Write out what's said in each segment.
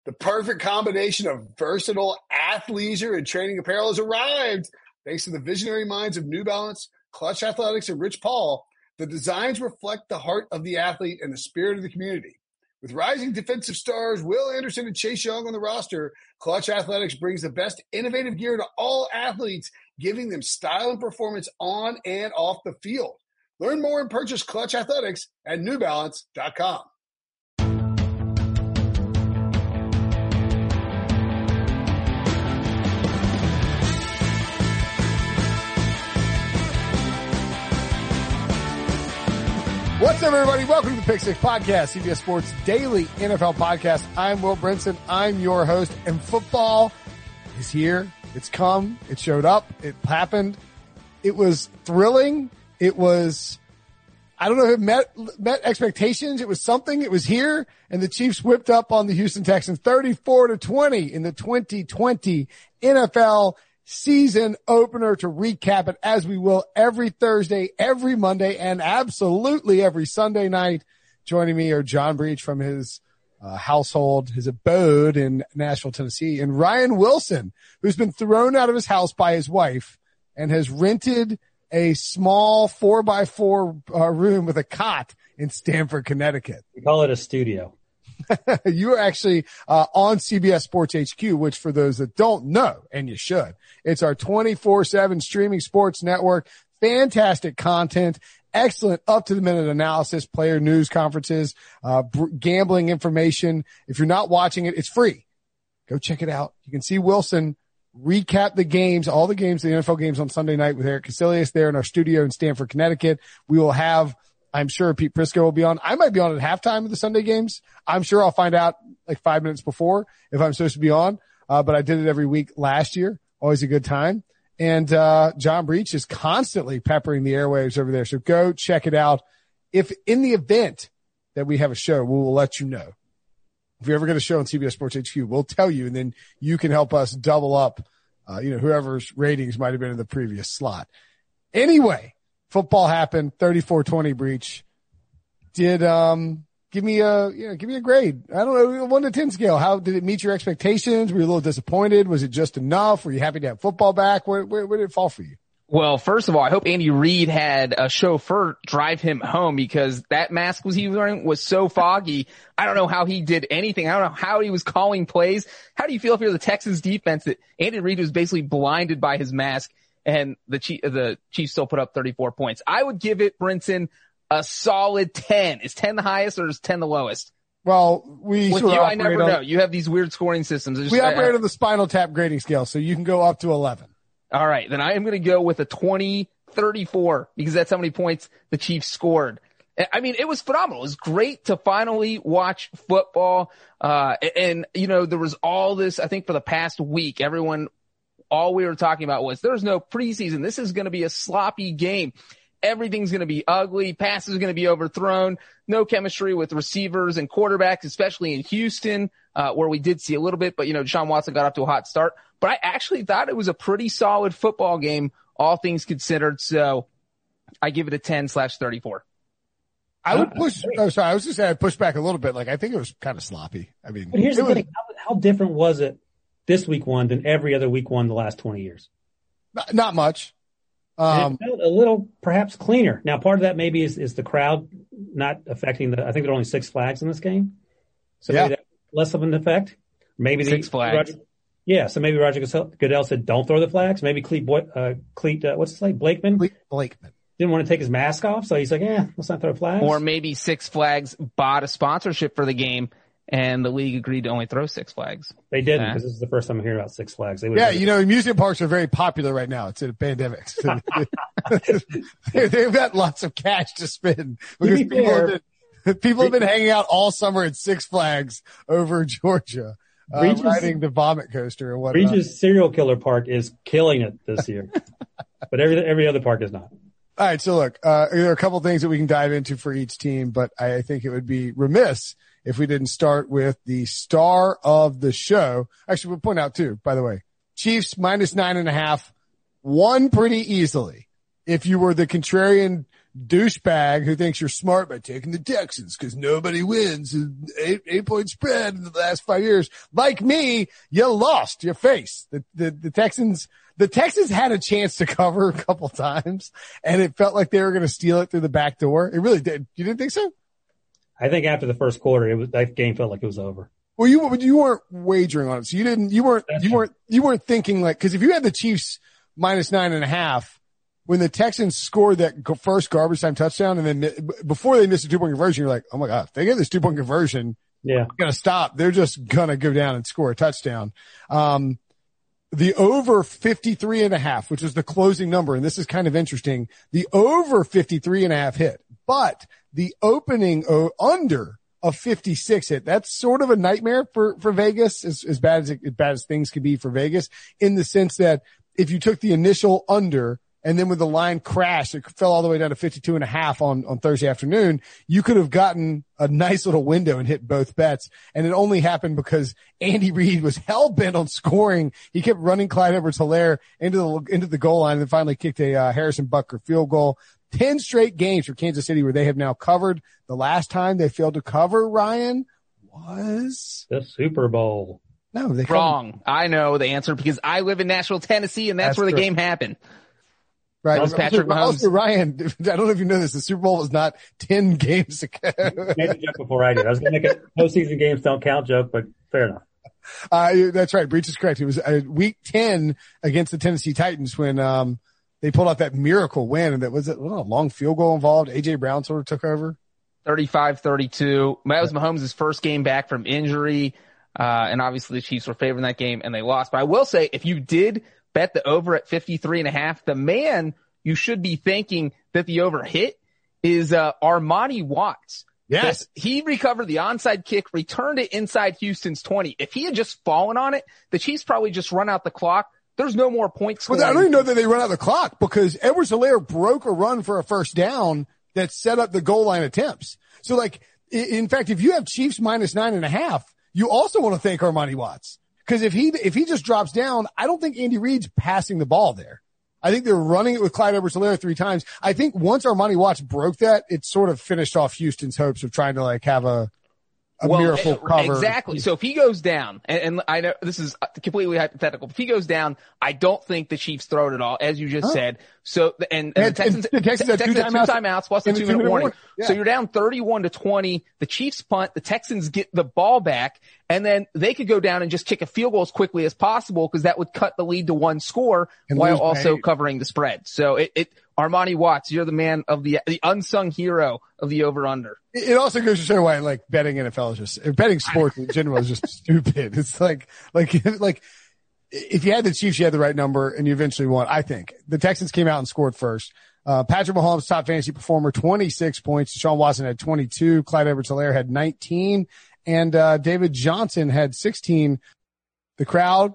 The perfect combination of versatile athleisure and training apparel has arrived. Thanks to the visionary minds of New Balance, Clutch Athletics, and Rich Paul, the designs reflect the heart of the athlete and the spirit of the community. With rising defensive stars Will Anderson and Chase Young on the roster, Clutch Athletics brings the best innovative gear to all athletes, giving them style and performance on and off the field. Learn more and purchase Clutch Athletics at newbalance.com. What's up, everybody? Welcome to the Pick Six Podcast, CBS Sports Daily NFL Podcast. I'm Will Brinson. I'm your host, and football is here. It's come. It showed up. It happened. It was thrilling. It was, I don't know if it met expectations. It was something. It was here, and the Chiefs whipped up on the Houston Texans 34-20 in the 2020 NFL season opener. To recap it, as we will every Thursday, every Monday, and absolutely every Sunday night. Joining me are John Breach from his household, his abode in Nashville, Tennessee, and Ryan Wilson, who's been thrown out of his house by his wife and has rented a small 4x4 room with a cot in Stamford, Connecticut. We call it a studio. You are actually on CBS Sports HQ, which for those that don't know, and you should, it's our 24/7 streaming sports network. Fantastic content, excellent up-to-the-minute analysis, player news conferences, gambling information. If you're not watching it, it's free. Go check it out. You can see Wilson recap the games, all the games, the NFL games on Sunday night with Eric Casillas there in our studio in Stamford, Connecticut. We will have, I'm sure Pete Prisco will be on. I might be on at halftime of the Sunday games. I'm sure I'll find out like 5 minutes before if I'm supposed to be on. But I did it every week last year. Always a good time. And John Breach is constantly peppering the airwaves over there. So go check it out. If in the event that we have a show, we will let you know. If we ever get a show on CBS Sports HQ, we'll tell you, and then you can help us double up, whoever's ratings might have been in the previous slot. Anyway, football happened, 34-20 Breach. Did, give me a grade. I don't know, 1 to 10 scale. How did it meet your expectations? Were you a little disappointed? Was it just enough? Were you happy to have football back? Where did it fall for you? Well, first of all, I hope Andy Reid had a chauffeur drive him home, because that mask he was wearing was so foggy. I don't know how he did anything. I don't know how he was calling plays. How do you feel if you're the Texans defense that Andy Reid was basically blinded by his mask and the Chiefs still put up 34 points? I would give it, Brinson, a solid 10. Is 10 the highest or is 10 the lowest? Well, I never know. You have these weird scoring systems. We operate on the Spinal Tap grading scale, so you can go up to 11. All right, then I am going to go with a 20-34 because that's how many points the Chiefs scored. I mean, it was phenomenal. It was great to finally watch football. And there was all this, I think for the past week, all we were talking about was there's no preseason. This is going to be a sloppy game. Everything's going to be ugly. Passes are going to be overthrown. No chemistry with receivers and quarterbacks, especially in Houston, where we did see a little bit. But, Deshaun Watson got off to a hot start. But I actually thought it was a pretty solid football game, all things considered. So I give it a 10/34. I would push. Oh, sorry. I was just saying I'd push back a little bit. Like, I think it was kind of sloppy. I mean, but here's the thing. How different was it this week one than every other week one the last 20 years? Not much. It felt a little perhaps cleaner. Now, part of that maybe is the crowd not affecting I think there are only 6 flags in this game. So maybe that's less of an effect. Maybe 6 flags. So maybe Roger Goodell said, don't throw the flags. Maybe what's his name? Blakeman didn't want to take his mask off. So he's like, let's not throw flags. Or maybe Six Flags bought a sponsorship for the game and the league agreed to only throw 6 flags. They didn't, because this is the first time I'm hearing about 6 Flags. Amusement parks are very popular right now. It's a pandemic. So they've got lots of cash to spend because people have been hanging out all summer at Six Flags over Georgia. Riding the vomit coaster or whatnot. Regis Serial Killer Park is killing it this year, but every other park is not. All right, so look, there are a couple things that we can dive into for each team, but I think it would be remiss if we didn't start with the star of the show. Actually, we'll point out too, by the way, Chiefs -9.5 won pretty easily. If you were the contrarian douchebag who thinks you're smart by taking the Texans because nobody wins 8-point spread in the last 5 years. Like me, you lost your face. The Texans had a chance to cover a couple times, and it felt like they were going to steal it through the back door. It really did. You didn't think so? I think after the first quarter, that game felt like it was over. Well, you weren't wagering on it, so you weren't thinking like, because if you had the Chiefs minus 9.5 when the Texans scored that first garbage time touchdown, and then before they missed a 2-point conversion, you're like, oh my god, if they get this 2-point conversion, yeah, gonna stop. They're just gonna go down and score a touchdown. The over 53.5, which was the closing number, and this is kind of interesting. The over 53.5 hit, but the opening under of 56 hit. That's sort of a nightmare for Vegas, as bad as things could be for Vegas, in the sense that if you took the initial under and then when the line crashed, it fell all the way down to 52.5 on Thursday afternoon, you could have gotten a nice little window and hit both bets. And it only happened because Andy Reid was hell bent on scoring. He kept running Clyde Edwards-Helaire into the goal line and then finally kicked a Harrison Butker field goal. 10 straight games for Kansas City where they have now covered. The last time they failed to cover, Ryan, was the Super Bowl. No, they wrong. I know the answer because I live in Nashville, Tennessee, and that's where the game happened. Right. Was Patrick Mahomes. Also, Ryan, I don't know if you know this, the Super Bowl was not 10 games ago. You made the joke before I did. I was going to make a postseason games don't count joke, but fair enough. That's right. Breach is correct. It was week 10 against the Tennessee Titans when they pulled out that miracle win, and that was a long field goal involved. A.J. Brown sort of took over. 35-32. That was Mahomes' first game back from injury. And obviously the Chiefs were favoring that game and they lost. But I will say, if you did bet the over at 53.5, the man you should be thinking that the over hit is, Armani Watts. Yes. He recovered the onside kick, returned it inside Houston's 20. If he had just fallen on it, the Chiefs probably just run out the clock. There's no more points. Well, I don't even know that they run out the clock because Edwards-Helaire broke a run for a first down that set up the goal line attempts. So like, in fact, if you have Chiefs minus 9.5, you also want to thank Armani Watts. Cause if he just drops down, I don't think Andy Reid's passing the ball there. I think they're running it with Clyde Edwards-Helaire 3 times. I think once Armani Watts broke that, it sort of finished off Houston's hopes of trying to like have a miracle cover. Exactly. So if he goes down, and I know this is completely hypothetical, if he goes down, I don't think the Chiefs throw it at all, as you just said. So, and the Texans have 2 timeouts plus a 2-minute warning. Yeah. So you're down 31-20. The Chiefs punt, the Texans get the ball back, and then they could go down and just kick a field goal as quickly as possible because that would cut the lead to 1 score while also covering the spread. So Armani Watts, you're the man of the unsung hero of the over-under. It also goes to show why like betting NFL is just, betting sports in general is just stupid. It's like if you had the Chiefs, you had the right number and you eventually won. I think the Texans came out and scored first. Patrick Mahomes, top fantasy performer, 26 points. Deshaun Watson had 22. Clyde Edwards-Helaire had 19 and, David Johnson had 16. The crowd,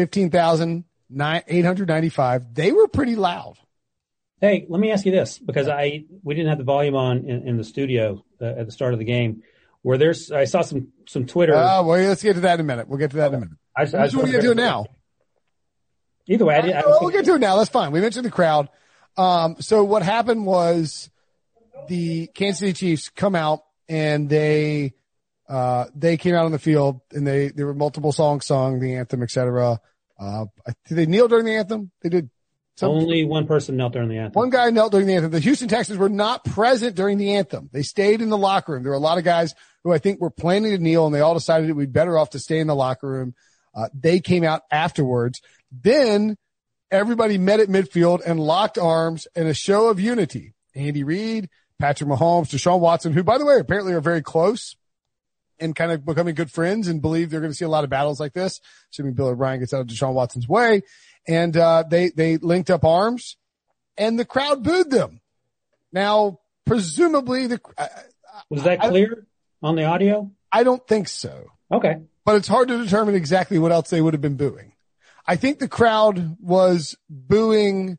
15,895. They were pretty loud. Hey, let me ask you this, because we didn't have the volume on in the studio at the start of the game. I saw some Twitter. Well, let's get to that in a minute. We'll get to that in a minute. I just want to do it now. Either way, we'll get to it now. That's fine. We mentioned the crowd. So what happened was the Kansas City Chiefs come out and they came out on the field and there were multiple songs sung, the anthem, etc. Did they kneel during the anthem? They did. Only one person knelt during the anthem. One guy knelt during the anthem. The Houston Texans were not present during the anthem. They stayed in the locker room. There were a lot of guys who I think were planning to kneel, and they all decided it would be better off to stay in the locker room. They came out afterwards. Then everybody met at midfield and locked arms in a show of unity. Andy Reid, Patrick Mahomes, Deshaun Watson, who, by the way, apparently are very close and kind of becoming good friends and believe they're going to see a lot of battles like this, assuming Bill O'Brien gets out of Deshaun Watson's way. And they linked up arms, and the crowd booed them. Now, presumably, was that clear on the audio? I don't think so. Okay, but it's hard to determine exactly what else they would have been booing. I think the crowd was booing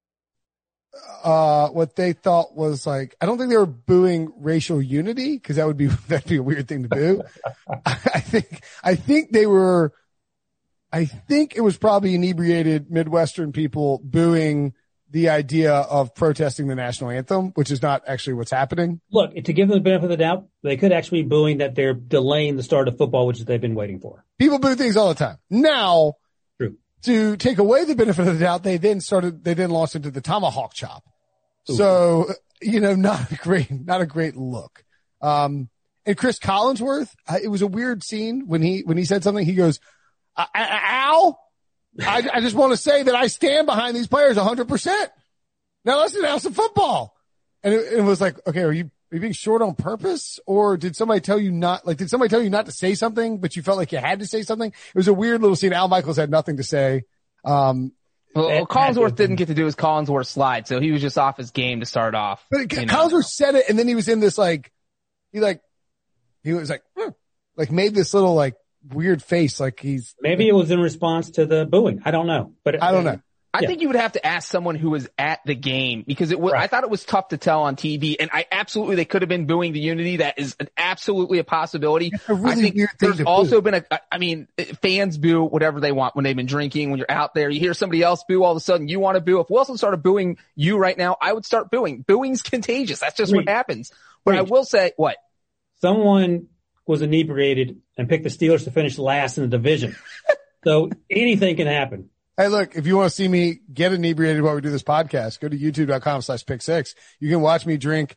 what they thought was like. I don't think they were booing racial unity because that'd be a weird thing to boo. I think they were. I think it was probably inebriated Midwestern people booing the idea of protesting the national anthem, which is not actually what's happening. Look, to give them the benefit of the doubt, they could actually be booing that they're delaying the start of football, which they've been waiting for. People boo things all the time. Now, True. To take away the benefit of the doubt, they then launched into the tomahawk chop. Ooh. So, not a great look. And Chris Collinsworth, it was a weird scene when he said something. He goes, ow. I just want to say that I stand behind these players 100%. Now let's announce the football. And it was like, okay, are you being short on purpose, or did somebody tell you not to say something, but you felt like you had to say something? It was a weird little scene. Al Michaels had nothing to say. Well, Collinsworth didn't get to do his Collinsworth slide, so he was just off his game to start off. But Collinsworth said it, and then he was in this he was made this little weird face, maybe it was in response to the booing. I don't know, but I don't know. I think you would have to ask someone who was at the game, because it was, right. I thought it was tough to tell on TV, and they could have been booing the unity. That is absolutely a possibility. I think there's also been fans boo whatever they want when they've been drinking, when you're out there, you hear somebody else boo, all of a sudden you want to boo. If Wilson started booing you right now, I would start booing. Booing's contagious. That's just what happens. But I will say, what? Someone was inebriated and picked the Steelers to finish last in the division. So anything can happen. Hey, look, if you want to see me get inebriated while we do this podcast, go to youtube.com/pick6. You can watch me drink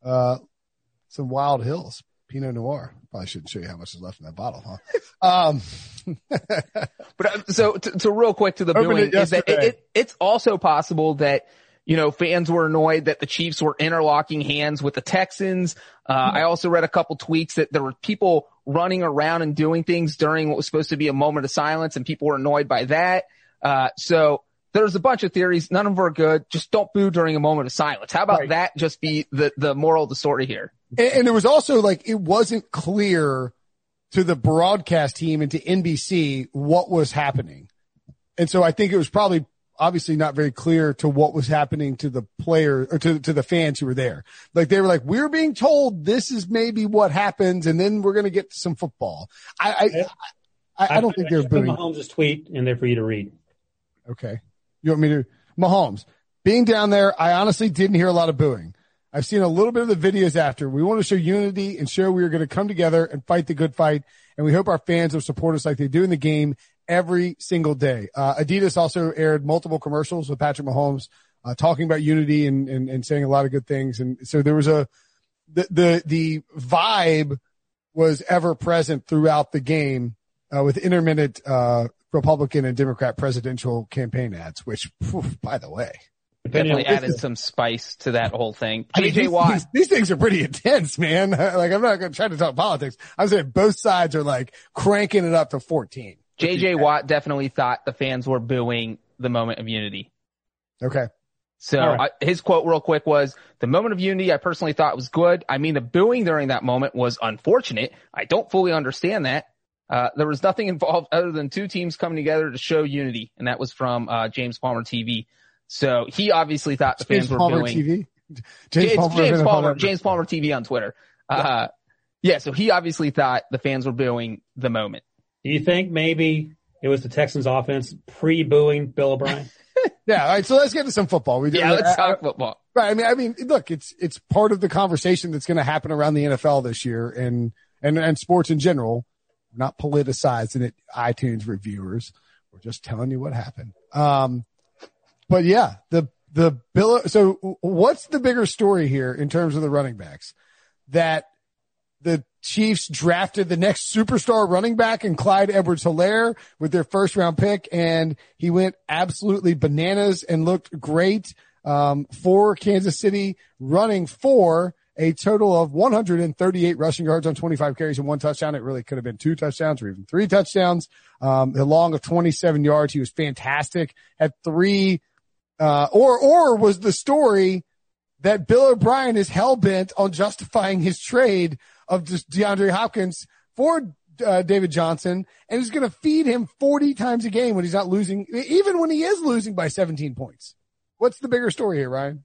some Wild Hills Pinot Noir. Probably shouldn't show you how much is left in that bottle, huh? But so real quick to the booing is that it's also possible that fans were annoyed that the Chiefs were interlocking hands with the Texans. I also read a couple tweets that there were people running around and doing things during what was supposed to be a moment of silence, and people were annoyed by that. So there's a bunch of theories. None of them are good. Just don't boo during a moment of silence. How about that just be the moral of the story here? And there was also it wasn't clear to the broadcast team and to NBC what was happening. And so I think it was probably obviously not very clear to what was happening to the player or to the fans who were there. They were we're being told this is maybe what happens, and then we're going to get to some football. I don't think they're booing. Mahomes' tweet in there for you to read. Okay. You want me to? Mahomes. Being down there, I honestly didn't hear a lot of booing. I've seen a little bit of the videos after. We want to show unity and show we are going to come together and fight the good fight, and we hope our fans will support us like they do in the game every single day. Adidas also aired multiple commercials with Patrick Mahomes, talking about unity and saying a lot of good things. And so there was the vibe was ever present throughout the game, with intermittent, Republican and Democrat presidential campaign ads, which, by the way, definitely added some spice to that whole thing. JJ Watt. These things are pretty intense, man. I'm not going to try to talk politics. I'm saying both sides are cranking it up to 14. JJ Watt definitely thought the fans were booing the moment of unity. Okay. So his quote real quick was, the moment of unity I personally thought was good. I mean, the booing during that moment was unfortunate. I don't fully understand that. There was nothing involved other than two teams coming together to show unity. And that was from James Palmer TV. So he obviously thought the fans were booing. James Palmer TV on Twitter. So he obviously thought the fans were booing the moment. Do you think maybe it was the Texans offense pre-booing Bill O'Brien? Yeah. All right. So let's get to some football. Let's talk football. Right. I mean, look, it's part of the conversation that's going to happen around the NFL this year and sports in general. We're not politicizing it, iTunes reviewers. We're just telling you what happened. But yeah, so what's the bigger story here in terms of the running backs? That the Chiefs drafted the next superstar running back in Clyde Edwards-Helaire with their first round pick, and he went absolutely bananas and looked great, for Kansas City, running for a total of 138 rushing yards on 25 carries and 1 touchdown. It really could have been 2 touchdowns or even 3 touchdowns. A long of 27 yards. He was fantastic. Had 3, or was the story that Bill O'Brien is hell-bent on justifying his trade of just DeAndre Hopkins for David Johnson, and is going to feed him 40 times a game when he's not losing, even when he is losing by 17 points. What's the bigger story here, Ryan?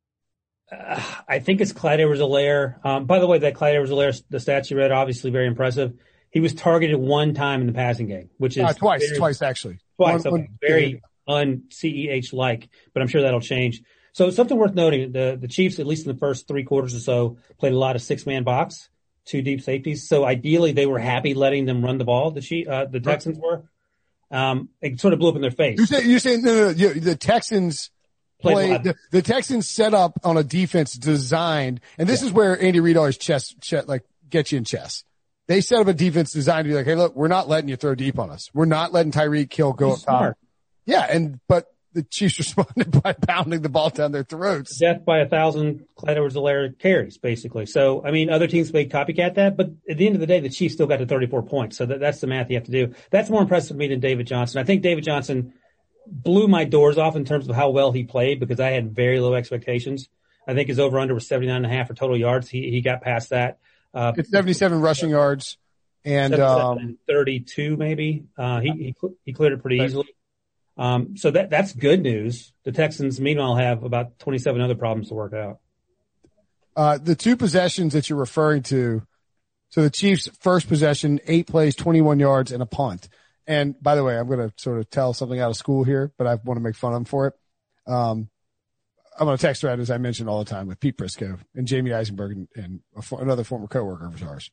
I think it's Clyde Edwards-Helaire. By the way, that Clyde Edwards-Helaire, the stats you read, obviously very impressive. He was targeted 1 time in the passing game, which is twice actually. Twice. Okay. un-CEH like, but I'm sure that'll change. So something worth noting, the Chiefs, at least in the first 3 quarters or so, played a lot of 6-man box, 2 deep safeties. So ideally they were happy letting them run the ball. The Texans were. It sort of blew up in their face. You're saying no, the Texans played, the Texans set up on a defense designed, and this is where Andy Reid always gets you in chess. They set up a defense designed to be like, hey, look, we're not letting you throw deep on us. We're not letting Tyreek Hill go up top. Yeah, but the Chiefs responded by pounding the ball down their throats. Death by 1,000 Clyde Edwards-Helaire carries, basically. So, I mean, other teams may copycat that, but at the end of the day, the Chiefs still got to 34 points. So that's the math you have to do. That's more impressive to me than David Johnson. I think David Johnson blew my doors off in terms of how well he played because I had very low expectations. I think his over-under was 79.5 for total yards. He got past that. It's 77 rushing yards and 32 maybe. He cleared it pretty easily. So that's good news. The Texans, meanwhile, have about 27 other problems to work out. The 2 possessions that you're referring to, so the Chiefs' first possession, 8 plays, 21 yards, and a punt. And by the way, I'm going to sort of tell something out of school here, but I want to make fun of them for it. I'm on a text thread, as I mentioned all the time, with Pete Prisco and Jamie Eisenberg and another former coworker of ours.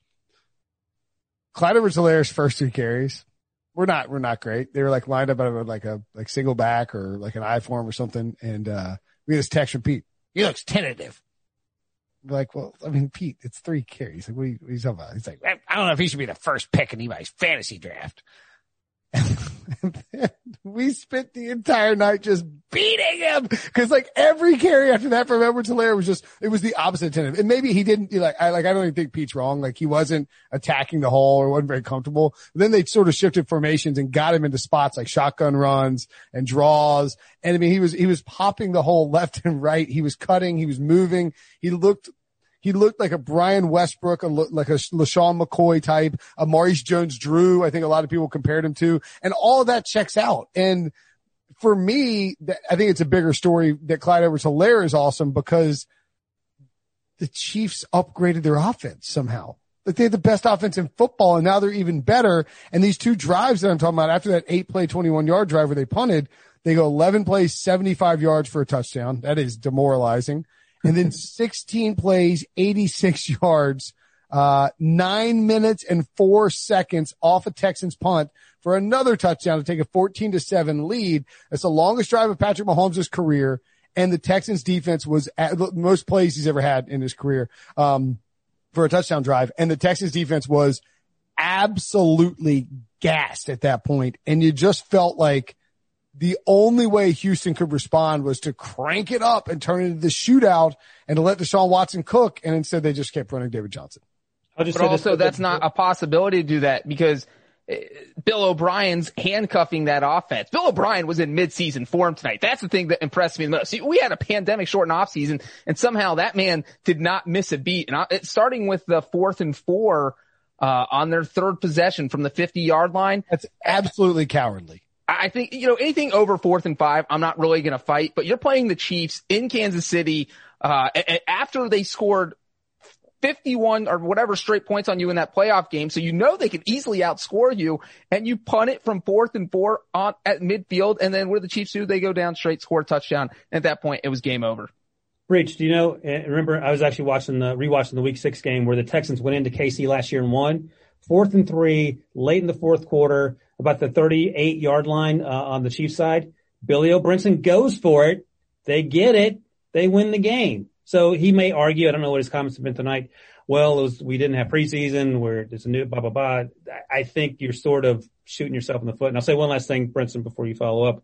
Clyde Edwards-Helaire's first 3 carries were not great. They were like lined up out of like single back or like an I form or something. And, we had this text from Pete. He looks tentative. We're like, well, I mean, Pete, it's 3 carries. Like, what are you talking about? He's like, I don't know if he should be the first pick in anybody's fantasy draft. And then we spent the entire night just beating him because like every carry after that from Edwards-Helaire was it was the opposite tentative. And maybe he didn't I don't even think Pete's wrong. Like he wasn't attacking the hole or wasn't very comfortable. But then they sort of shifted formations and got him into spots like shotgun runs and draws. And I mean, he was popping the hole left and right. He was cutting. He was moving. He looked like a Brian Westbrook, like a LaShawn McCoy type, a Maurice Jones-Drew. I think a lot of people compared him to, and all of that checks out. And for me, I think it's a bigger story that Clyde Edwards-Helaire is awesome because the Chiefs upgraded their offense somehow. Like they had the best offense in football and now they're even better. And these 2 drives that I'm talking about after that 8-play, 21-yard drive where they punted, they go 11 plays, 75 yards for a touchdown. That is demoralizing. And then 16 plays, 86 yards, 9 minutes and 4 seconds off a Texans punt for another touchdown to take a 14-7 lead. That's the longest drive of Patrick Mahomes' career. And the Texans defense was at the most plays he's ever had in his career, for a touchdown drive. And the Texans defense was absolutely gassed at that point. And you just felt like the only way Houston could respond was to crank it up and turn it into the shootout and to let Deshaun Watson cook. And instead they just kept running David Johnson. But also that's not a possibility to do that because Bill O'Brien's handcuffing that offense. Bill O'Brien was in midseason form tonight. That's the thing that impressed me the most. See, we had a pandemic shortened offseason and somehow that man did not miss a beat. And starting with the 4th and 4, on their 3rd possession from the 50-yard line. That's absolutely cowardly. I think, anything over 4th and 5, I'm not really going to fight, but you're playing the Chiefs in Kansas City, after they scored 51 or whatever straight points on you in that playoff game. So they can easily outscore you and you punt it from 4th and 4 at midfield. And then what do the Chiefs do? They go down straight, score a touchdown. And at that point, it was game over. Breach, do you remember I was actually rewatching the week 6 game where the Texans went into KC last year and won 4th and 3 late in the 4th quarter. About the 38-yard line on the Chiefs side. Billy O'Brinson goes for it. They get it. They win the game. So he may argue, I don't know what his comments have been tonight. Well, we didn't have preseason where it's a new blah, blah, blah. I think you're sort of shooting yourself in the foot. And I'll say one last thing, Brinson, before you follow up.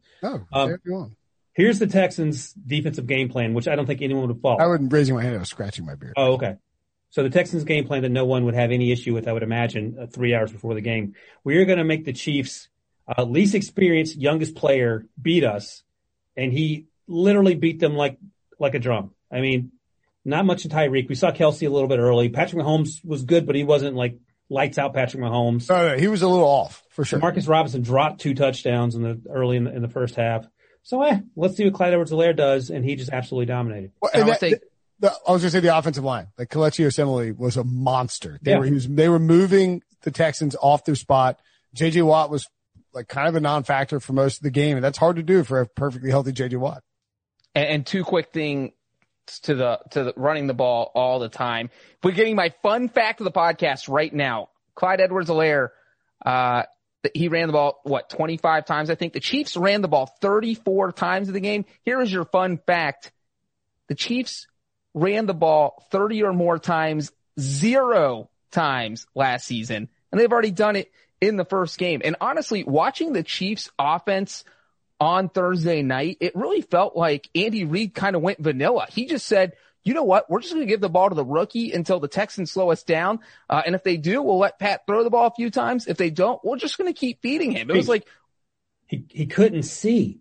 Here's the Texans' defensive game plan, which I don't think anyone would follow. I wasn't raising my hand. I was scratching my beard. Oh, okay. So the Texans' game plan that no one would have any issue with, I would imagine, 3 hours before the game. We are going to make the Chiefs' least experienced, youngest player beat us, and he literally beat them like a drum. I mean, not much in Tyreek. We saw Kelsey a little bit early. Patrick Mahomes was good, but he wasn't like lights out Patrick Mahomes. No, he was a little off for sure. Marcus Robinson dropped 2 touchdowns early in the first half. So let's see what Clyde Edwards-Helaire does, and he just absolutely dominated. Well, I was going to say the offensive line. Like Kelechi Osemele was a monster. They were moving the Texans off their spot. J.J. Watt was like kind of a non-factor for most of the game. And that's hard to do for a perfectly healthy J.J. Watt. And two quick things to the running the ball all the time. We're getting my fun fact of the podcast right now. Clyde Edwards-Helaire, he ran the ball, 25 times, I think. The Chiefs ran the ball 34 times in the game. Here is your fun fact. The Chiefs ran the ball 30 or more times, 0 times last season. And they've already done it in the first game. And honestly, watching the Chiefs offense on Thursday night, it really felt like Andy Reid kind of went vanilla. He just said, you know what? We're just going to give the ball to the rookie until the Texans slow us down. And if they do, we'll let Pat throw the ball a few times. If they don't, we're just going to keep feeding him. It was like he couldn't see.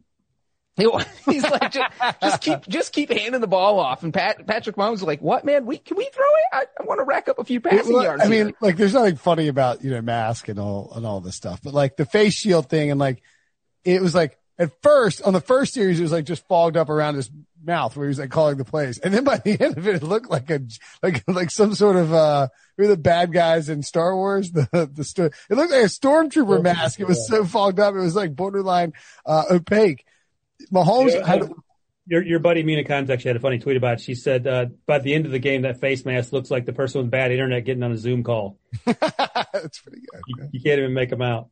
He's like, just keep handing the ball off. And Patrick Mahomes was like, what, man? Can we throw it? I want to rack up a few passing yards. I mean, like, there's nothing funny about, mask and all this stuff, but like the face shield thing and like, it was like, at first, on the first series, it was like just fogged up around his mouth where he was like calling the plays. And then by the end of it, it looked like like some sort of, who are the bad guys in Star Wars? It looked like a stormtrooper mask. It was so fogged up. It was like borderline, opaque. Mahomes your buddy Mina Kimes actually had a funny tweet about it. She said, by the end of the game, that face mask looks like the person with bad internet getting on a Zoom call. That's pretty good. You can't even make them out.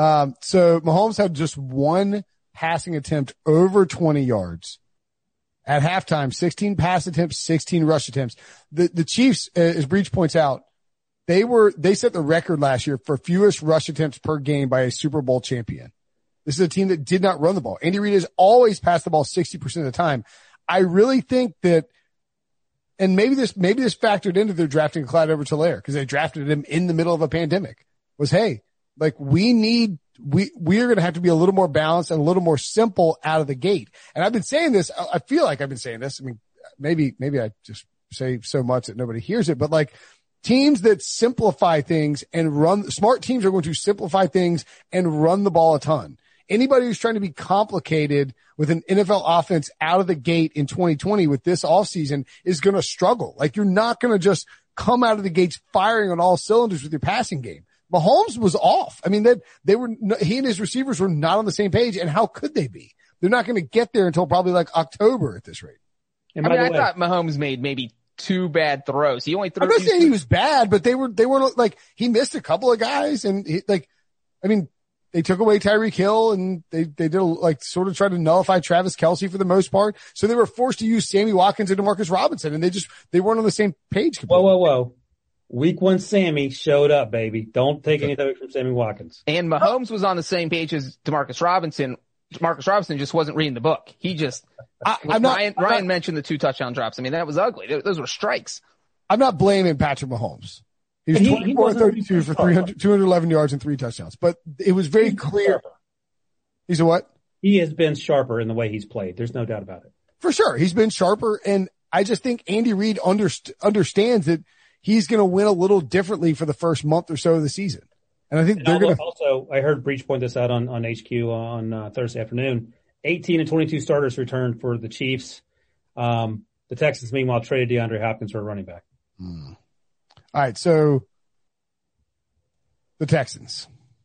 So Mahomes had just one passing attempt over 20 yards at halftime, 16 pass attempts, 16 rush attempts. The Chiefs, as Breach points out, they set the record last year for fewest rush attempts per game by a Super Bowl champion. This is a team that did not run the ball. Andy Reid has always passed the ball 60% of the time. I really think that, and maybe this factored into their drafting Clyde Edwards-Helaire because they drafted him in the middle of a pandemic, was, hey, like we are going to have to be a little more balanced and a little more simple out of the gate. And I've been saying this. I feel like I've been saying this. I mean, maybe I just say so much that nobody hears it, but like teams that simplify things and smart teams are going to simplify things and run the ball a ton. Anybody who's trying to be complicated with an NFL offense out of the gate in 2020 with this offseason is going to struggle. Like you're not going to just come out of the gates firing on all cylinders with your passing game. Mahomes was off. I mean, he and his receivers were not on the same page. And how could they be? They're not going to get there until probably like October at this rate. I thought Mahomes made maybe 2 bad throws. He only threw. I'm not saying he was bad, but they were like, he missed a couple of guys and they took away Tyreek Hill and they did like sort of try to nullify Travis Kelce for the most part. So they were forced to use Sammy Watkins and DeMarcus Robinson and they weren't on the same page. Completely. Whoa. Week 1 Sammy showed up, baby. Don't take anything away from Sammy Watkins. And Mahomes was on the same page as DeMarcus Robinson. DeMarcus Robinson just wasn't reading the book. He just, Ryan mentioned the 2 touchdown drops. I mean, that was ugly. Those were strikes. I'm not blaming Patrick Mahomes. He was 24-32 for 211 yards and 3 touchdowns, but it was very clear. He's a what? He has been sharper in the way he's played. There's no doubt about it. For sure. He's been sharper. And I just think Andy Reid understands that he's going to win a little differently for the first month or so of the season. And I think they're going to. Also, I heard Breach point this out on HQ on Thursday afternoon. 18 and 22 starters returned for the Chiefs. The Texans, meanwhile, traded DeAndre Hopkins for a running back. All right. So the Texans.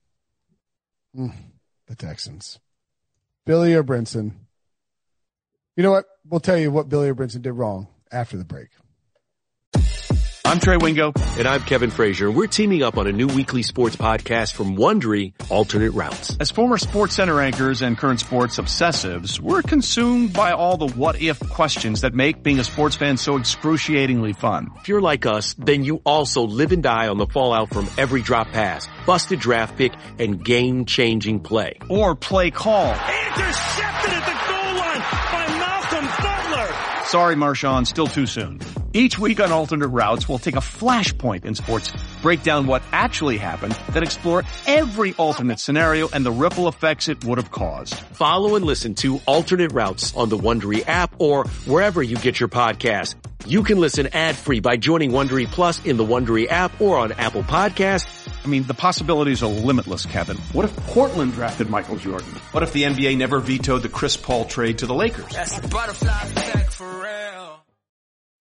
The Texans. Billy O'Brinson. You know what? We'll tell you what Billy O'Brinson did wrong after the break. I'm Trey Wingo. And I'm Kevin Frazier. We're teaming up on a new weekly sports podcast from Wondery, Alternate Routes. As former Sports Center anchors and current sports obsessives, we're consumed by all the what-if questions that make being a sports fan so excruciatingly fun. If you're like us, then you also live and die on the fallout from every drop pass, busted draft pick, and game-changing play. Or play call. Intercepted at the goal line by Malcolm Butler. Sorry, Marshawn, still too soon. Each week on Alternate Routes, we'll take a flashpoint in sports, break down what actually happened, then explore every alternate scenario and the ripple effects it would have caused. Follow and listen to Alternate Routes on the Wondery app or wherever you get your podcasts. You can listen ad-free by joining Wondery Plus in the Wondery app or on Apple Podcasts. I mean, the possibilities are limitless, Kevin. What if Portland drafted Michael Jordan? What if the NBA never vetoed the Chris Paul trade to the Lakers? That's the butterfly effect for real.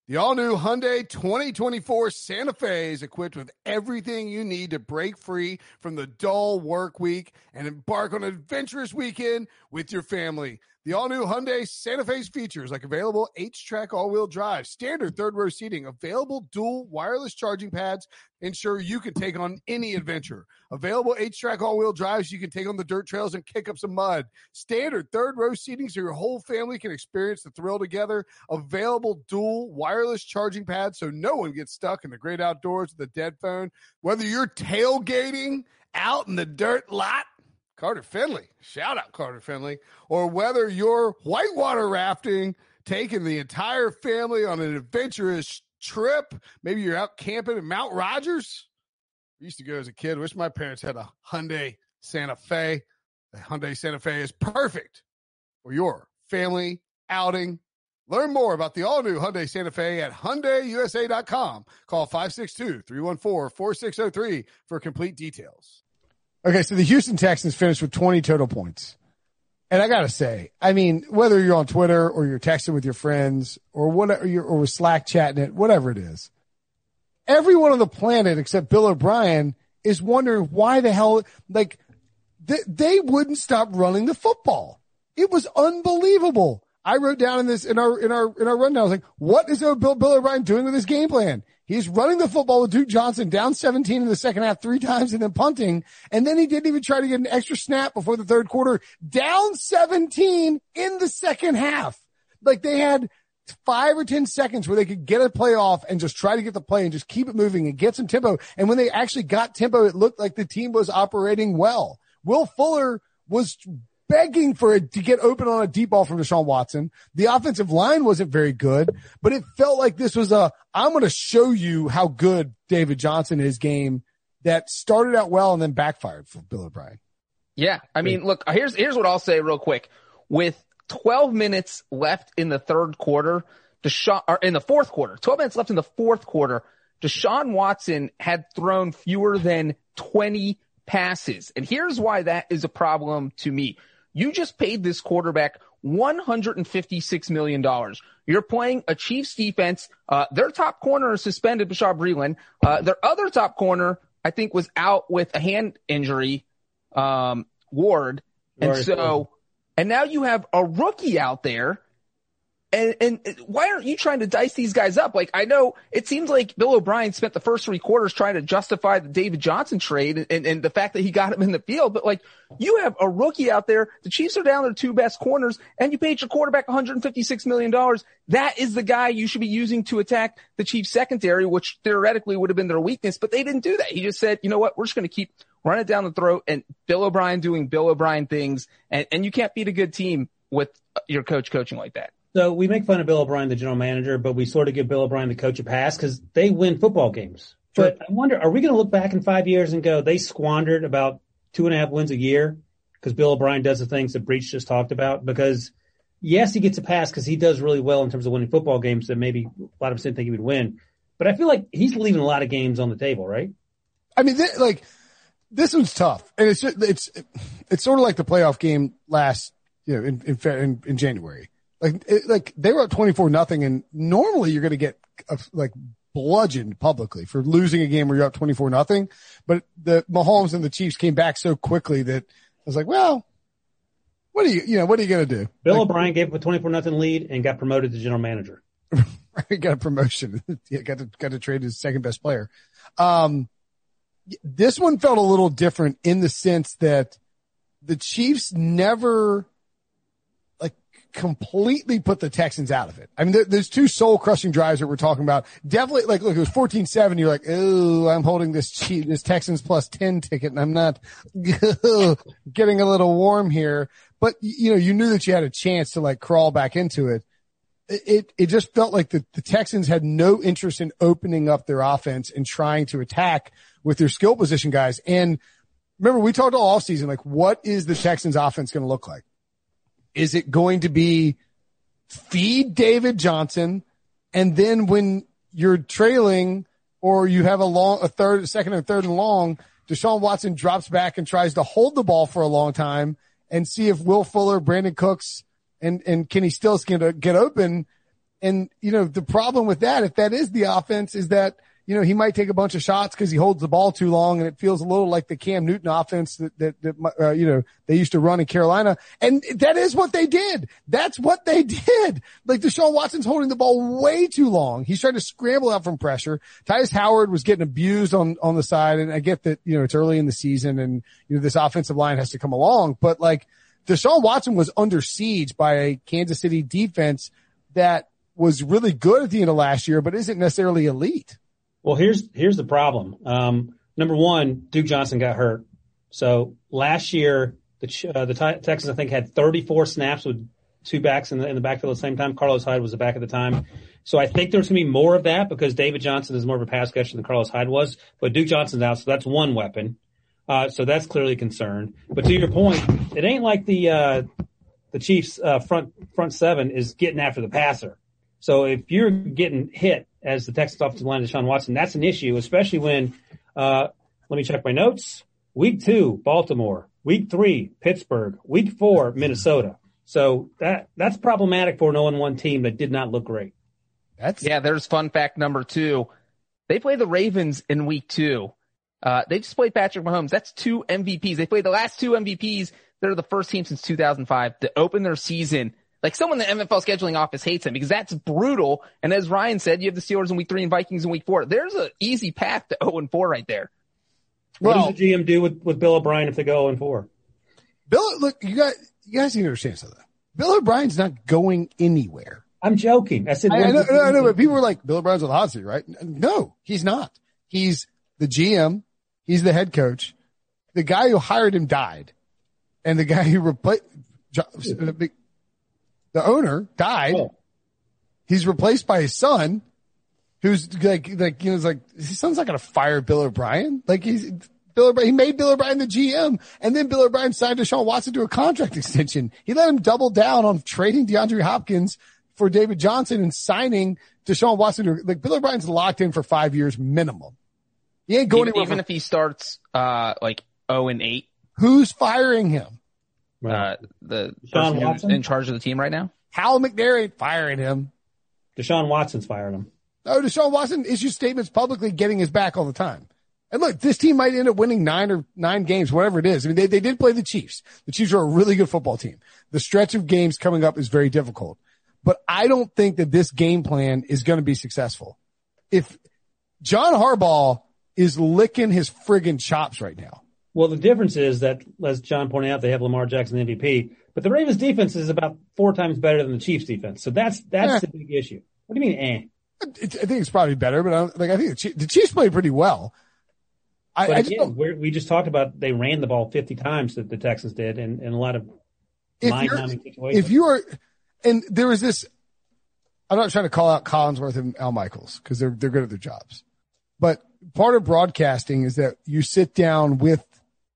The all-new Hyundai 2024 Santa Fe is equipped with everything you need to break free from the dull work week and embark on an adventurous weekend with your family. The all-new Hyundai Santa Fe's features like available H-Track all-wheel drive, standard third-row seating, available dual wireless charging pads, ensure you can take on any adventure. Available H-Track all-wheel drives you can take on the dirt trails and kick up some mud. Standard third-row seating so your whole family can experience the thrill together. Available dual wireless charging pads so no one gets stuck in the great outdoors with a dead phone. Whether you're tailgating out in the dirt lot, Carter Finley, shout out Carter Finley, or whether you're whitewater rafting, taking the entire family on an adventurous trip, maybe you're out camping in Mount Rogers. I used to go as a kid. Wish my parents had a Hyundai Santa Fe. The Hyundai Santa Fe is perfect for your family outing. Learn more about the all-new Hyundai Santa Fe at HyundaiUSA.com. Call 562-314-4603 for complete details. Okay, so the Houston Texans finished with 20 total points. And I got to say, I mean, whether you're on Twitter or you're texting with your friends or whatever, or Slack chatting it, whatever it is, everyone on the planet except Bill O'Brien is wondering why the hell, like, they wouldn't stop running the football. It was unbelievable. I wrote down in this, in our rundown, I was like, what is Bill O'Brien doing with his game plan? He's running the football with Duke Johnson down 17 in the second half 3 times and then punting. And then he didn't even try to get an extra snap before the third quarter, down 17 in the second half. Like they had 5 or 10 seconds where they could get a play off and just try to get the play and just keep it moving and get some tempo. And when they actually got tempo, it looked like the team was operating well. Will Fuller was begging for it to get open on a deep ball from Deshaun Watson. The offensive line wasn't very good, but it felt like this was I'm going to show you how good David Johnson is game that started out well and then backfired for Bill O'Brien. Yeah. I mean, look, here's what I'll say real quick. With 12 minutes left in the third quarter, in the fourth quarter, 12 minutes left in the fourth quarter, Deshaun Watson had thrown fewer than 20 passes. And here's why that is a problem to me. You just paid this quarterback $156 million. You're playing a Chiefs defense. Their top corner is suspended, Bashaud Breeland. Their other top corner, I think, was out with a hand injury, Ward. And now you have a rookie out there. And why aren't you trying to dice these guys up? Like, I know it seems like Bill O'Brien spent the first 3 quarters trying to justify the David Johnson trade and the fact that he got him in the field. But like, you have a rookie out there. The Chiefs are down their 2 best corners and you paid your quarterback $156 million. That is the guy you should be using to attack the Chiefs secondary, which theoretically would have been their weakness, but they didn't do that. He just said, you know what? We're just going to keep running down the throat and Bill O'Brien doing Bill O'Brien things. And you can't beat a good team with your coach coaching like that. So we make fun of Bill O'Brien, the general manager, but we sort of give Bill O'Brien, the coach, a pass because they win football games. Sure. But I wonder, are we going to look back in 5 years and go, they squandered about 2.5 wins a year because Bill O'Brien does the things that Breach just talked about? Because, yes, he gets a pass because he does really well in terms of winning football games that maybe a lot of us didn't think he would win. But I feel like he's leaving a lot of games on the table, right? I mean, this one's tough. And it's sort of like the playoff game last, in January. Like they were up 24-0, and normally you're going to get bludgeoned publicly for losing a game where you're up 24-0. But the Mahomes and the Chiefs came back so quickly that I was like, well, what are you going to do? Bill O'Brien gave up a 24-0 lead and got promoted to general manager. He got a promotion. He got to trade his second best player. This one felt a little different in the sense that the Chiefs never completely put the Texans out of it. I mean, there's 2 soul-crushing drives that we're talking about. Definitely, look, it was 14-7. You're like, oh, I'm holding this Texans plus 10 ticket, and I'm not getting a little warm here. But, you knew that you had a chance to, crawl back into it. It just felt like the Texans had no interest in opening up their offense and trying to attack with their skill position guys. And remember, we talked all offseason, what is the Texans offense going to look like? Is it going to be feed David Johnson, and then when you're trailing or you have second or third and long, Deshaun Watson drops back and tries to hold the ball for a long time and see if Will Fuller, Brandon Cooks, and Kenny Stills can get open, And, the problem with that, if that is the offense, is that, he might take a bunch of shots because he holds the ball too long, and it feels a little like the Cam Newton offense that they used to run in Carolina. And that is what they did. That's what they did. Like Deshaun Watson's holding the ball way too long. He's trying to scramble out from pressure. Tyus Howard was getting abused on the side. And I get that, it's early in the season and, this offensive line has to come along. But like Deshaun Watson was under siege by a Kansas City defense that was really good at the end of last year, but isn't necessarily elite. Well, here's the problem. Number one, Duke Johnson got hurt. So last year, the Texans, I think, had 34 snaps with two backs in the backfield at the same time. Carlos Hyde was the back at the time. So I think there's going to be more of that because David Johnson is more of a pass catcher than Carlos Hyde was. But Duke Johnson's out, so that's one weapon. So that's clearly a concern. But to your point, it ain't like the Chiefs' front seven is getting after the passer. So if you're getting hit as the Texans offensive line, Deshaun Watson, that's an issue, especially when, let me check my notes. Week 2, Baltimore. Week 3, Pittsburgh. Week 4, Minnesota. So that's problematic for an 0-1 team that did not look great. There's fun fact number 2. They play the Ravens in week 2. They just played Patrick Mahomes. That's 2 MVPs. They played the last 2 MVPs. They're the first team since 2005 to open their season. Like someone in the NFL scheduling office hates him because that's brutal. And as Ryan said, you have the Steelers in week 3 and Vikings in week 4. There's an easy path to 0-4 right there. What does the GM do with Bill O'Brien if they go 0-4? Look, you guys need to understand something. Bill O'Brien's not going anywhere. I'm joking. I said, I know, but people were like, Bill O'Brien's on the hot seat, right? No, he's not. He's the GM. He's the head coach. The guy who hired him died. And the guy who replaced, the owner died. Oh. He's replaced by his son, who's his son's not going to fire Bill O'Brien. Like he made Bill O'Brien the GM, and then Bill O'Brien signed Deshaun Watson to a contract extension. He let him double down on trading DeAndre Hopkins for David Johnson and signing Deshaun Watson. Like Bill O'Brien's locked in for 5 years minimum. He ain't going anywhere. Even if he starts, 0-8. Who's firing him? The person who's in charge of the team right now? Hal McNair ain't firing him. Deshaun Watson's firing him. No, Deshaun Watson issues statements publicly getting his back all the time. And look, this team might end up winning 9 games, whatever it is. I mean, they did play the Chiefs. The Chiefs are a really good football team. The stretch of games coming up is very difficult. But I don't think that this game plan is going to be successful. If John Harbaugh is licking his friggin' chops right now. Well, the difference is that, as John pointed out, they have Lamar Jackson MVP, but the Ravens defense is about 4 times better than the Chiefs defense. So that's the big issue. What do you mean, I think it's probably better, but I think the Chiefs played pretty well. We just talked about they ran the ball 50 times that the Texans did in a lot of mind-numbing situations. And there was this, I'm not trying to call out Collinsworth and Al Michaels because they're good at their jobs, but part of broadcasting is that you sit down with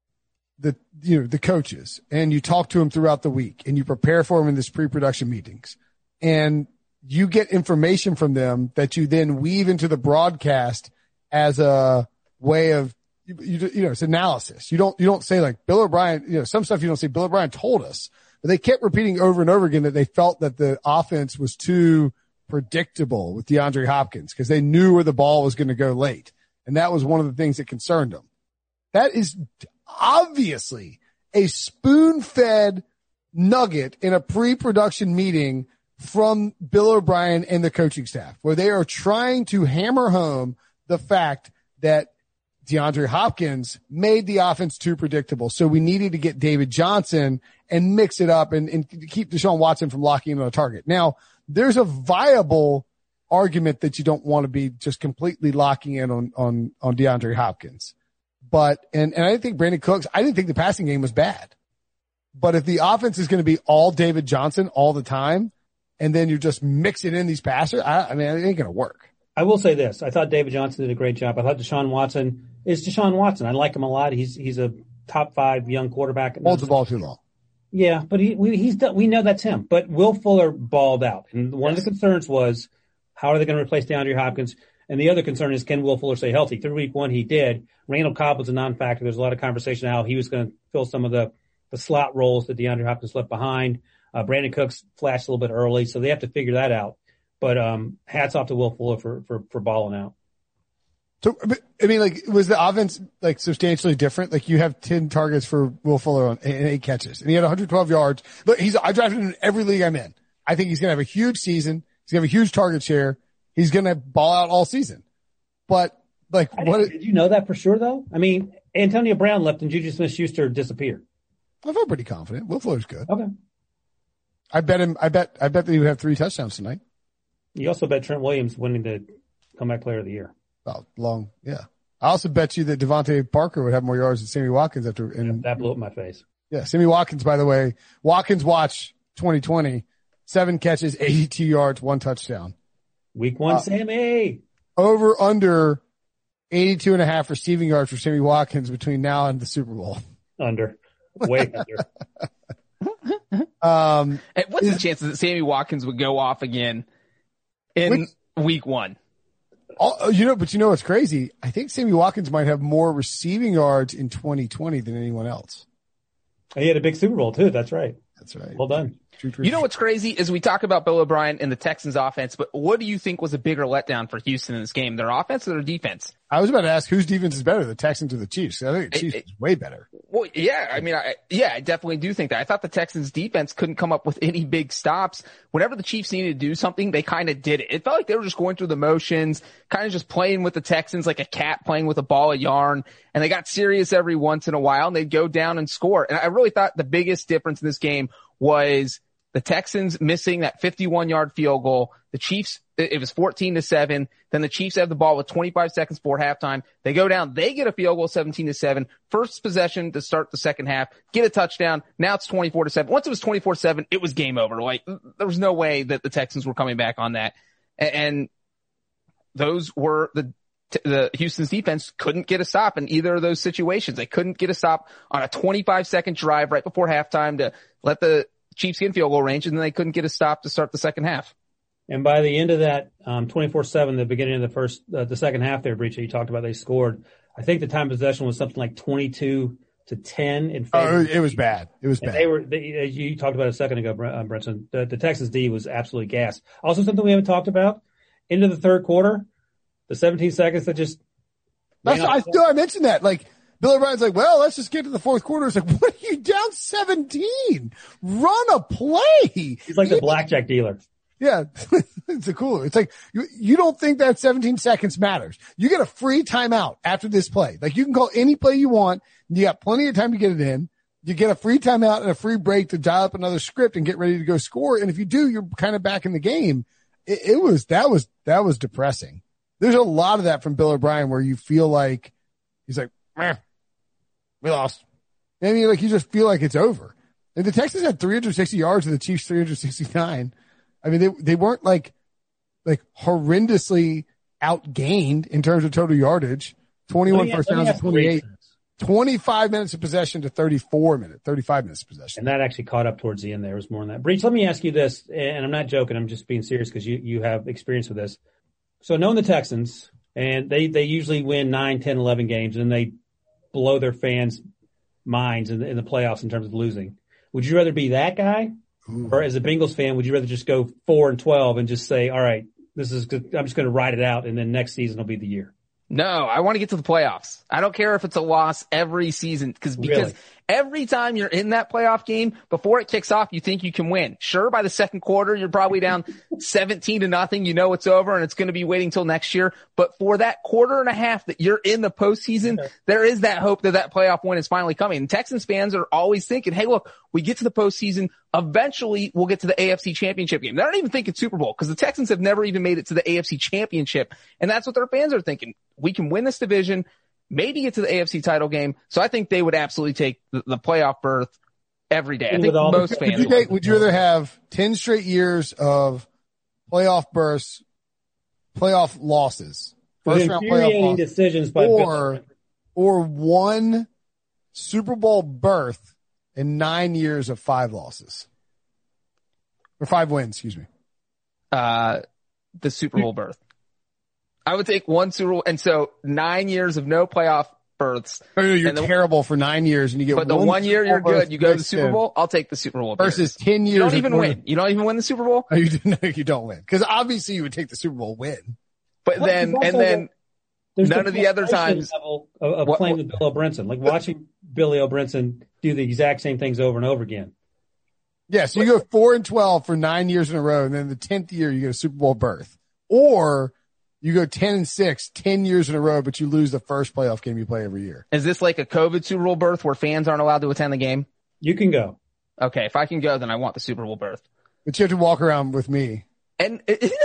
the coaches and you talk to them throughout the week and you prepare for them in this pre-production meetings and you get information from them that you then weave into the broadcast as a way of, it's analysis. You don't say like Bill O'Brien, some stuff you don't say Bill O'Brien told us, but they kept repeating over and over again that they felt that the offense was too predictable with DeAndre Hopkins because they knew where the ball was going to go late. And that was one of the things that concerned them. That is obviously a spoon-fed nugget in a pre-production meeting from Bill O'Brien and the coaching staff, where they are trying to hammer home the fact that DeAndre Hopkins made the offense too predictable. So we needed to get David Johnson and mix it up and keep Deshaun Watson from locking in on a target. Now, there's a viable argument that you don't want to be just completely locking in on DeAndre Hopkins. But, and I didn't think Brandon Cooks, I didn't think the passing game was bad. But if the offense is going to be all David Johnson all the time, and then you just mix it in these passers, I mean, it ain't going to work. I will say this. I thought David Johnson did a great job. I thought Deshaun Watson is Deshaun Watson. I like him a lot. He's a top 5 young quarterback. Holds the ball too long. Yeah, but we know that's him. But Will Fuller balled out. And one of the concerns was, how are they going to replace DeAndre Hopkins? And the other concern is, can Will Fuller stay healthy? Through week 1, he did. Randall Cobb was a non-factor. There's a lot of conversation how he was going to fill some of the slot roles that DeAndre Hopkins left behind. Brandon Cooks flashed a little bit early, so they have to figure that out. But hats off to Will Fuller for balling out. So, I mean, like, was the offense like substantially different? Like, you have 10 targets for Will Fuller and 8 catches, and he had 112 yards. Look, I drafted him in every league I'm in. I think he's going to have a huge season. He's going to have a huge target share. He's going to ball out all season. But like, did you know that for sure though? I mean, Antonio Brown left and Juju Smith-Schuster disappeared. I felt pretty confident. Will Fuller's good. Okay. I bet that he would have 3 touchdowns tonight. You also bet Trent Williams winning the comeback player of the year. Oh, yeah. I also bet you that Devontae Parker would have more yards than Sammy Watkins after. And that blew up my face. Yeah, Sammy Watkins, by the way. Watkins watch 2020, 7 catches, 82 yards, 1 touchdown. Week 1, Sammy. Over under 82.5 receiving yards for Sammy Watkins between now and the Super Bowl. Under. Way under. What's the chances that Sammy Watkins would go off again in week 1? But you know what's crazy? I think Sammy Watkins might have more receiving yards in 2020 than anyone else. He had a big Super Bowl too. That's right. Well done. You know what's crazy is we talk about Bill O'Brien and the Texans offense, but what do you think was a bigger letdown for Houston in this game? Their offense or their defense? I was about to ask whose defense is better, the Texans or the Chiefs. I think the Chiefs is way better. Well, yeah, I mean, I definitely do think that. I thought the Texans defense couldn't come up with any big stops. Whenever the Chiefs needed to do something, they kind of did it. It felt like they were just going through the motions, kind of just playing with the Texans like a cat playing with a ball of yarn, and they got serious every once in a while, and they'd go down and score. And I really thought the biggest difference in this game was the Texans missing that 51-yard field goal. The Chiefs, it was 14-7. Then the Chiefs have the ball with 25 seconds before halftime. They go down. They get a field goal 17-7. First possession to start the second half. Get a touchdown. Now it's 24-7. Once it was 24-7, it was game over. Like, there was no way that the Texans were coming back on that. And those were the Houston's defense couldn't get a stop in either of those situations. They couldn't get a stop on a 25-second drive right before halftime to let the Chiefs get in field goal range, and then they couldn't get a stop to start the second half. And by the end of that 24-7, the beginning of the second half there, Breach, you talked about, they scored. I think the time of possession was something like 22-10 in favor. Oh, it was bad. It was bad. You talked about it a second ago, Brenton. The Texas D was absolutely gassed. Also, something we haven't talked about, into the third quarter, the 17 seconds that just. I mentioned that. Like, Bill O'Brien's like, well, let's just get to the fourth quarter. It's like, what are you down 17? Run a play. He's like the blackjack dealer. Yeah. It's a cooler. It's like, you don't think that 17 seconds matters. You get a free timeout after this play. Like, you can call any play you want. You got plenty of time to get it in. You get a free timeout and a free break to dial up another script and get ready to go score. And if you do, you're kind of back in the game. That was depressing. There's a lot of that from Bill O'Brien where you feel like he's like, we lost. And you just feel like it's over. And the Texans had 360 yards and the Chiefs 369. I mean, they weren't like horrendously outgained in terms of total yardage. 21 first downs to 28. 25 minutes of possession to 35 minutes of possession. And that actually caught up towards the end. There was more than that. Breach, let me ask you this, and I'm not joking. I'm just being serious because you have experience with this. So knowing the Texans, and they usually win 9, 10, 11 games, and they blow their fans' minds in the playoffs in terms of losing. Would you rather be that guy? Ooh. Or as a Bengals fan, would you rather just go 4-12 and just say, all right, this is good. I'm just going to ride it out, and then next season will be the year? No, I want to get to the playoffs. I don't care if it's a loss every season because really? Every time you're in that playoff game, before it kicks off, you think you can win. Sure, by the second quarter, you're probably down 17-0. You know it's over and it's going to be waiting till next year. But for that quarter and a half that you're in the postseason, there is that hope that playoff win is finally coming. And Texans fans are always thinking, hey, look, we get to the postseason. Eventually, we'll get to the AFC Championship game. They're not even thinking Super Bowl because the Texans have never even made it to the AFC Championship. And that's what their fans are thinking. We can win this division, maybe get to the AFC title game. So I think they would absolutely take the playoff berth every day. I think most fans would you rather have 10 straight years of playoff berths, playoff losses, first round playoff losses, decisions by or one Super Bowl berth in 9 years of 5 losses or 5 wins, excuse me. The Super Bowl berth. I would take one Super Bowl. And so 9 years of no playoff berths. Oh, you're terrible for 9 years and you get but the 1 year you're good. You go to the Super Bowl. I'll take the Super Bowl versus 10 years. You don't even win. You don't even win the Super Bowl. No, you don't win because obviously you would take the Super Bowl win. But then none of the other times of playing with Bill O'Brinson, like watching Billy O'Brinson do the exact same things over and over again. Yeah, so you go 4-12 for 9 years in a row, and then the 10th year you get a Super Bowl berth, or you go 10-6, 10 years in a row, but you lose the first playoff game you play every year. Is this like a COVID Super Bowl berth where fans aren't allowed to attend the game? You can go. Okay, if I can go, then I want the Super Bowl berth. But you have to walk around with me. And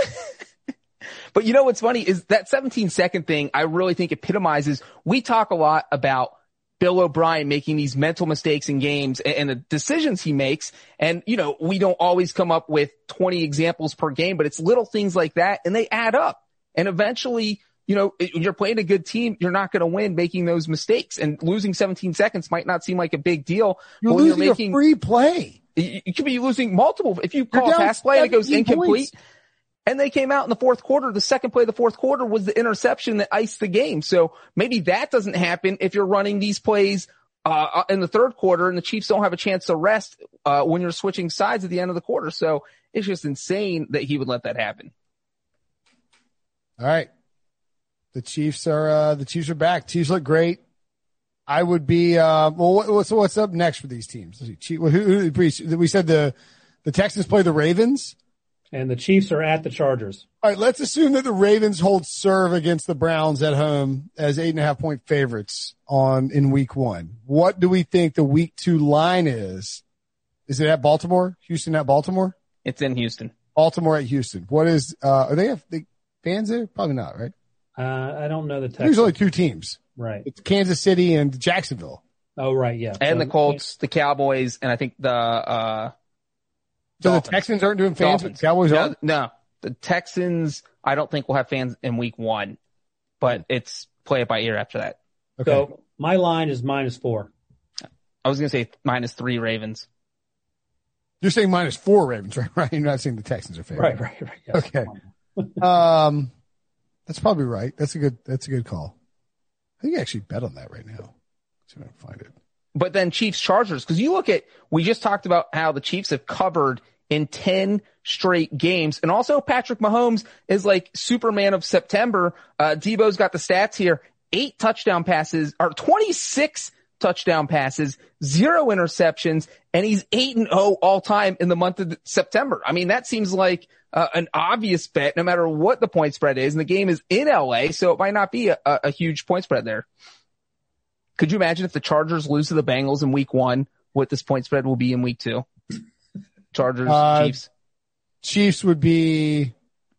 but you know what's funny is that 17-second thing, I really think epitomizes, we talk a lot about Bill O'Brien making these mental mistakes in games and the decisions he makes. And, you know, we don't always come up with 20 examples per game, but it's little things like that and they add up. And eventually, you know, when you're playing a good team, you're not going to win making those mistakes, and losing 17 seconds might not seem like a big deal. You're losing a free play. You could be losing multiple. If you call a pass play and it goes incomplete, and they came out in the fourth quarter, the second play of the fourth quarter was the interception that iced the game. So maybe that doesn't happen if you're running these plays in the third quarter and the Chiefs don't have a chance to rest when you're switching sides at the end of the quarter. So it's just insane that he would let that happen. All right. The Chiefs are back. Chiefs look great. I would be, what's up next for these teams? We said the Texans play the Ravens. And the Chiefs are at the Chargers. All right, let's assume that the Ravens hold serve against the Browns at home as 8.5-point favorites in week 1. What do we think the week 2 line is? Is it at Baltimore? Houston at Baltimore? It's in Houston. Baltimore at Houston. What is, are they have the fans there? Probably not, right? I don't know the Texans. There's only 2 teams. Right. It's Kansas City and Jacksonville. Oh, right. Yeah. And the Colts, the Cowboys, and I think so Dolphins. The Texans aren't doing fans, but Cowboys are? No, the Texans, I don't think will have fans in week 1, but it's play it by ear after that. Okay. So my line is -4. I was going to say -3 Ravens. You're saying -4 Ravens, right? You're not saying the Texans are favored. Right. Yes. Okay. That's probably right. That's a good call. I think I actually bet on that right now. See if I can find it. But then Chiefs Chargers, because you look at, we just talked about how the Chiefs have covered in 10 straight games. And also Patrick Mahomes is like Superman of September. Debo's got the stats here. 8 touchdown passes, or 26 touchdown passes, 0 interceptions, and he's 8-0 all time in the month of September. I mean, that seems like an obvious bet no matter what the point spread is. And the game is in LA, so it might not be a huge point spread there. Could you imagine if the Chargers lose to the Bengals in week 1, what this point spread will be in week 2? Chargers, Chiefs. Chiefs would be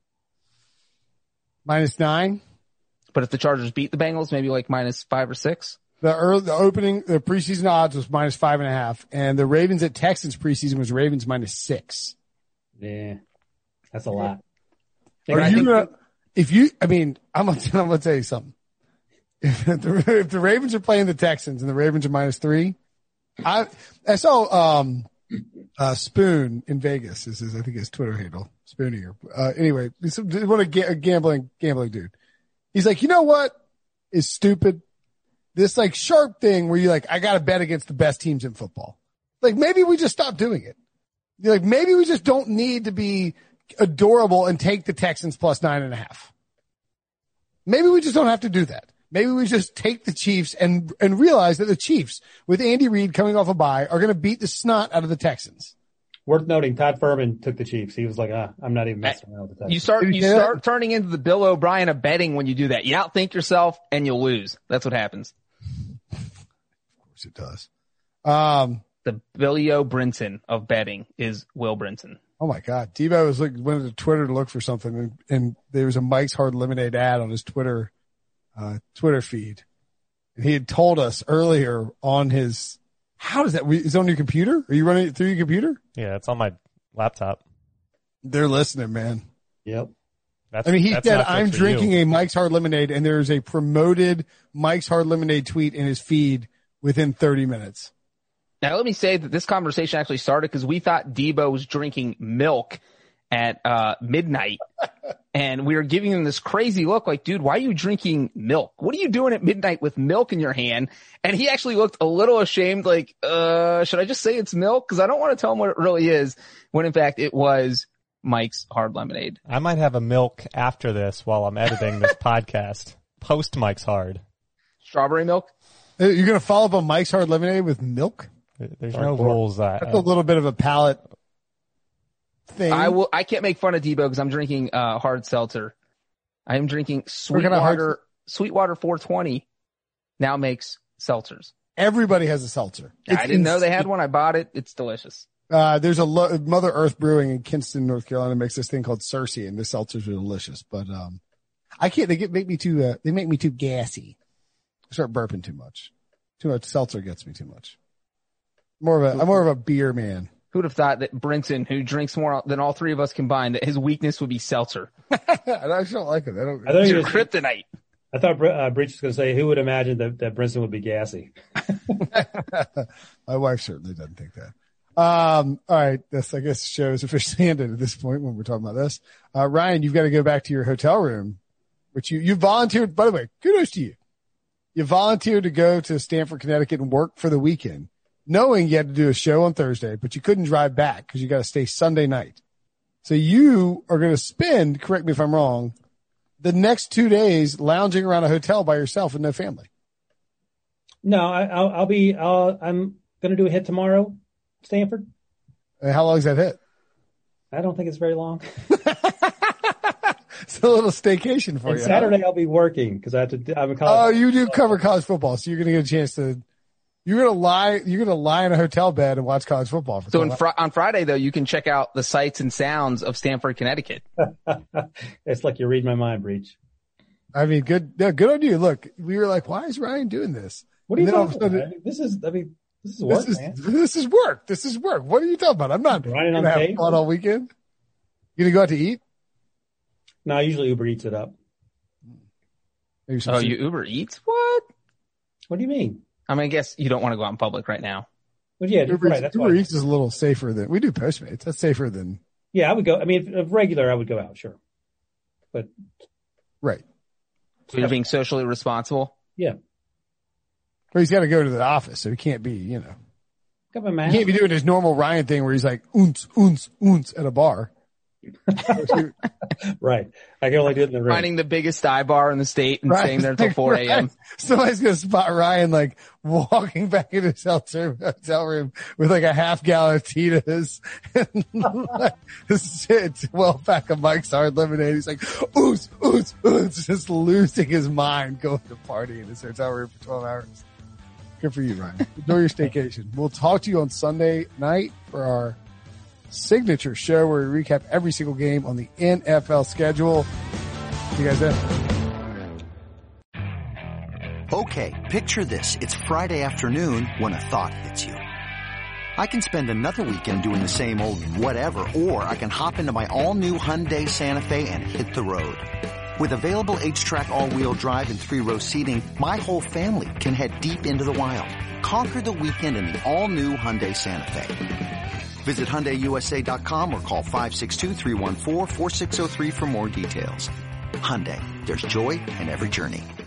-9. But if the Chargers beat the Bengals, maybe like -5 or 6. The preseason odds was -5.5, and the Ravens at Texans preseason was Ravens -6. Yeah, that's a lot. I'm gonna tell you something. If the Ravens are playing the Texans and the Ravens are -3, I saw Spoon in Vegas. This is, I think, his Twitter handle, Spoonier. Anyway, he's a gambling dude. He's like, you know what is stupid? This like sharp thing where you like, I got to bet against the best teams in football. Like maybe we just stop doing it. You're like maybe we just don't need to be adorable and take the Texans +9.5. Maybe we just don't have to do that. Maybe we just take the Chiefs and realize that the Chiefs, with Andy Reid coming off a bye, are going to beat the snot out of the Texans. Worth noting, Todd Furman took the Chiefs. He was like, I'm not even messing around with the Texans. You start turning into the Bill O'Brien of betting when you do that. You outthink yourself and you'll lose. That's what happens. Of course it does. The Billy O'Brinson of betting is Will Brinson. Oh my God. Debo went to Twitter to look for something and there was a Mike's Hard Lemonade ad on his Twitter feed. And he had told us earlier on his, how does that, is it on your computer? Are you running it through your computer? Yeah, it's on my laptop. They're listening, man. Yep. He said, I'm drinking a Mike's Hard Lemonade, and there's a promoted Mike's Hard Lemonade tweet in his feed within 30 minutes. Now, let me say that this conversation actually started because we thought Debo was drinking milk, at midnight. And we were giving him this crazy look like, dude, why are you drinking milk? What are you doing at midnight with milk in your hand? And he actually looked a little ashamed, like, should I just say it's milk? Because I don't want to tell him what it really is, when in fact it was Mike's Hard Lemonade. I might have a milk after this while I'm editing this podcast. Post Mike's Hard. Strawberry milk? You're going to follow up on Mike's Hard Lemonade with milk? There's no rules. That's a little bit of a palate thing. I can't make fun of Debo because I'm drinking hard seltzer. I am drinking Sweetwater 420 now makes seltzers. Everybody has a seltzer. I didn't know they had one. I bought it. It's delicious. There's a Mother Earth Brewing in Kinston, North Carolina makes this thing called Cersei, and the seltzers are delicious. But I can't. They make me too gassy. I start burping too much. Too much seltzer gets me too much. I'm more of a beer man. Who would have thought that Brinson, who drinks more than all three of us combined, that his weakness would be seltzer? I actually don't like it. It's your kryptonite. I thought Breach was going to say, who would imagine that Brinson would be gassy? My wife certainly doesn't think that. All right. I guess the show is officially ended at this point when we're talking about this. Ryan, you've got to go back to your hotel room, which you volunteered. By the way, kudos to you. You volunteered to go to Stamford, Connecticut and work for the weekend, knowing you had to do a show on Thursday, but you couldn't drive back because you got to stay Sunday night. So you are going to spend, correct me if I'm wrong, the next 2 days lounging around a hotel by yourself with no family. No, I'm going to do a hit tomorrow, Stanford. And how long is that hit? I don't think it's very long. It's a little staycation for and you. Saturday I'll be working because I'm in college. Oh, you do cover college football, so you're going to get a chance to. You're gonna lie in a hotel bed and watch college football. So on Friday though, you can check out the sights and sounds of Stamford, Connecticut. It's like you read my mind, Breach. I mean, good on you. Look, we were like, why is Ryan doing this? What are you talking about? This is work, man. This is work. This is work. What are you talking about? I'm not Ryan on have tape fun all weekend. You gonna go out to eat? No, I usually Uber Eats it up. You Uber Eats? What? What do you mean? I mean, I guess you don't want to go out in public right now. But yeah, Uber Eats is a little safer than we do Postmates. That's safer than. Yeah, I would go. I mean, if regular, I would go out, sure. But right. So you're being socially responsible. Yeah. Well, he's got to go to the office, so he can't be, Got my mask. He can't be doing his normal Ryan thing where he's like oons at a bar. Right. I can only do it in the room. Finding the biggest dive bar in the state and staying there until 4 a.m. Somebody's going to spot Ryan like walking back into his hotel room with like a half-gallon of Tito's and like a 12-pack of Mike's Hard Lemonade. He's like, ooze, just losing his mind going to party in his hotel room for 12 hours. Good for you, Ryan. Enjoy your staycation. We'll talk to you on Sunday night for our signature show where we recap every single game on the NFL schedule. See you guys then. Okay, picture this. It's Friday afternoon when a thought hits you. I can spend another weekend doing the same old whatever, or I can hop into my all-new Hyundai Santa Fe and hit the road. With available H-Track all-wheel drive and 3-row seating, my whole family can head deep into the wild. Conquer the weekend in the all-new Hyundai Santa Fe. Visit HyundaiUSA.com or call 562-314-4603 for more details. Hyundai, there's joy in every journey.